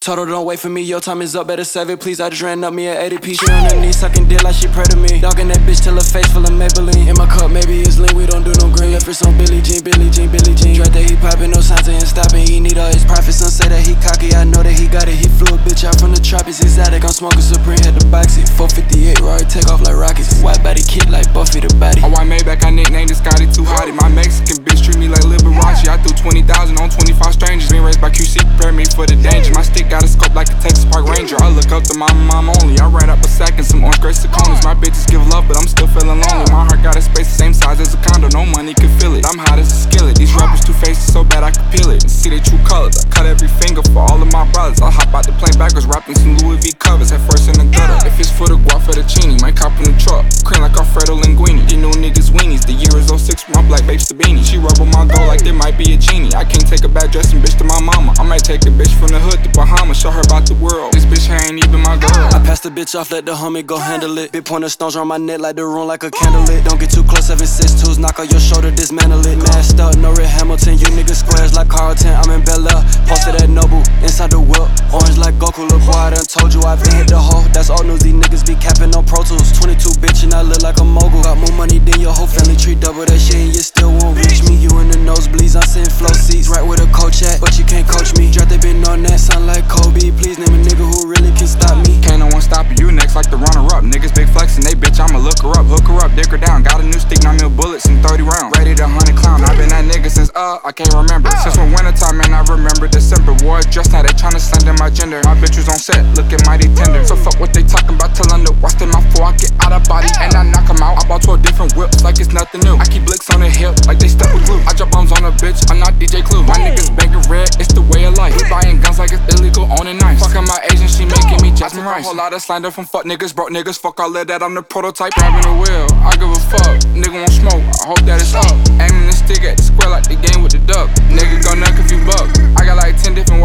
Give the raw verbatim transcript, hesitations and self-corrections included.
Told her don't wait for me, your time is up, better save it please. I just ran up me at A D P. She on her knees, sucking dick like she pray to me. Dogging that bitch till her face full of Maybelline. In my cup, maybe it's lean, we don't do no green. Left wrist on Billie Jean, Billie Jean, Billie Jean. Dread that he poppin', no signs of him stopping. He need all his profits, some say that he cocky. I know that he got it, he flew a bitch out from the tropics. Exotic, I'm smoking Supreme, had to box it. four fifty-eight, Rory, take off like rockets. White body kid like Buffy the body. A white Maybach, I nicknamed it Scotty Too Hottie. My Mexican bitch treat me like Liberace. I threw twenty thousand on twenty-five strangers. Been raised by Q C, prepare me for the danger. My stick got a scope like a Texas Park Ranger. I look up to my mom only. I ran up a sack and some orange Grace Saconas. My bitches give love, but I'm still feeling lonely. My heart got a space the same size as a condo. No money can fill it. I'm hot as a skillet. These rappers two faces so bad I can peel it and see their true colors. I cut every finger for all of my brothers. I hop out the plane backwards, rapping some Louis V covers. Head first in the gutter. If it's for the guap fettuccine, might cop in the truck. Cream like Alfredo Linguini. You know niggas weenies. The year is oh six with my black babes to beanie. She rub on my gold like there might be a genie. I can't take a bad dressing bitch to my mama. I might take a bitch from the hood to Bahamas. Show her about the world. This bitch here ain't even my girl. I passed the bitch off, let the homie go handle it. Big pointer stones around my neck like the room like a candle lit. Don't get too close, seven six twos, knock on your shoulder, dismantle it. Masked up, no Red Hamilton, you niggas squares like Carlton. I'm in Bel Air, posted at Noble, inside the whip. Orange like Goku, look boy, I done told you I've been hit the hole. That's old news, these niggas be capping on Pro Tools. twenty-two bitch and I look like a mogul. Got more money than your whole family tree, double that shit and you still won't reach me. You in the nosebleeds, I'm sitting flow seats, right with a coach at, but you can't coach me. Draft, they been on that, sound like Kobe. Please name a nigga who really can stop me. Can't no one stop you, next like the runner-up. Niggas big flexin', they bitch, I'ma look her up. Hook her up, dick her down. Got a new stick, nine mil bullets and thirty rounds. Ready to hunt a clown, I been that nigga since, uh, I can't remember. Since when wintertime, man, I remember December. Wore a dress, now they tryna slander my gender. My bitch was on set, looking mighty tender. So fuck what they talking about, tell them to watch them out before I get out of body and I knock them out. I bought twelve different whips like it's nothing new. I keep licks on the hip like they stuck with glue. I drop bombs on a bitch, I'm not D J Clue. My niggas bangin' red, it's the way of life. We buying guns like it's illegal, owning knives. Fucking my Asian, she making me Jasmine Rice. A whole lot of slander from fuck niggas, broke niggas. Fuck all of that, I'm the prototype. Grabbing the wheel, I give a fuck. Nigga won't smoke, I hope that it's up. Aiming the stick at the square like the game with the duck. Nigga go nuck if you buck. I got like ten different